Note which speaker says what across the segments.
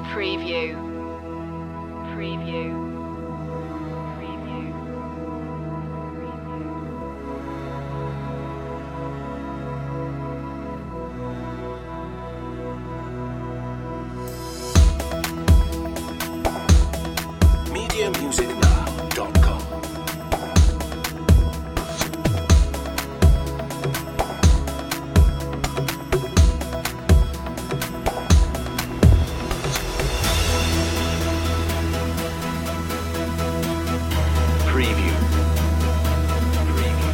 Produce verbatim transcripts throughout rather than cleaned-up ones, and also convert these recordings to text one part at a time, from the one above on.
Speaker 1: Preview. Preview. Preview.
Speaker 2: media music now dot com. Preview. Preview.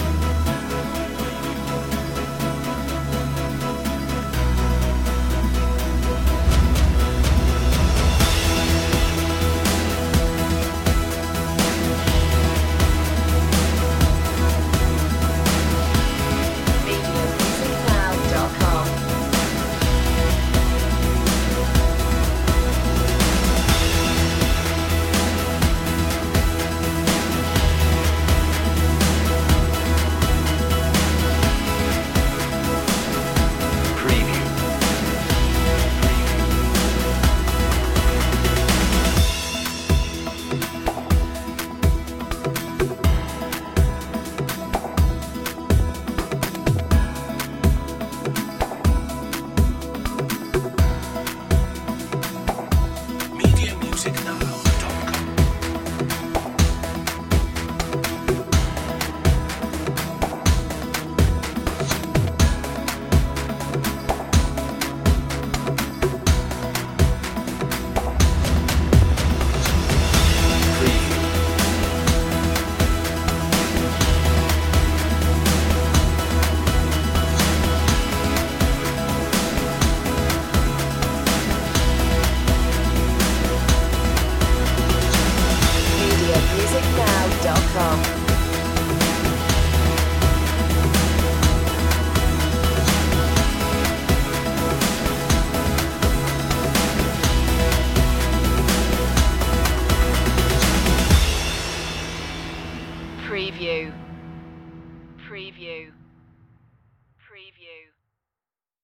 Speaker 1: media music now dot com.
Speaker 2: Preview. media music now dot com. Preview.
Speaker 1: media music now dot com. Preview. Preview.